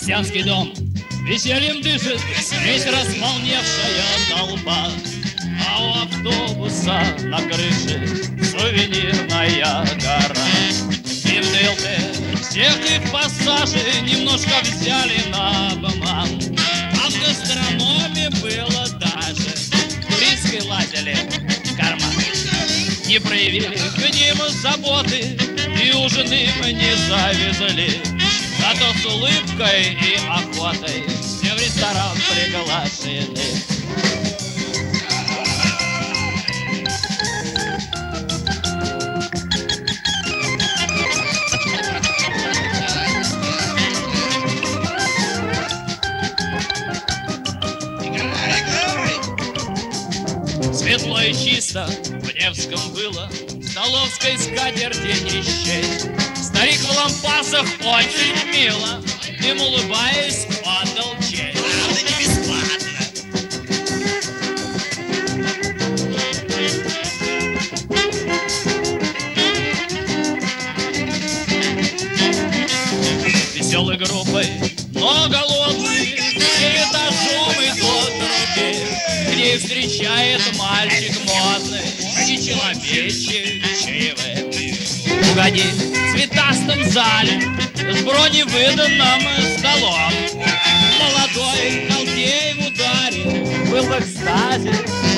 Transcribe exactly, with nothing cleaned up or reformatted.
Крестьянский дом весельем дышит весь располневшая толпа, а у автобуса на крыше сувенирная гора. И в ДЛТ всех их пассажей немножко взяли на обман, а в гастрономе было даже туристской лазили в карман. Не проявили к ним заботы и ужин им не завезли, зато с улыбкой и охотой все в ресторан приглашены. Светло и чисто в Невском было, в столовской скатерти ни щель. Старик в лампасах очень мило, им улыбаясь, отдал честь. Правда, не бесплатно. Веселой группой, но голодный, все этажом идут руки, где их встречает мальчик модный и человечек чаевые. Угоди в цветастом зале с броневыданным столом. Молодой Халдей в ударе был в экстазе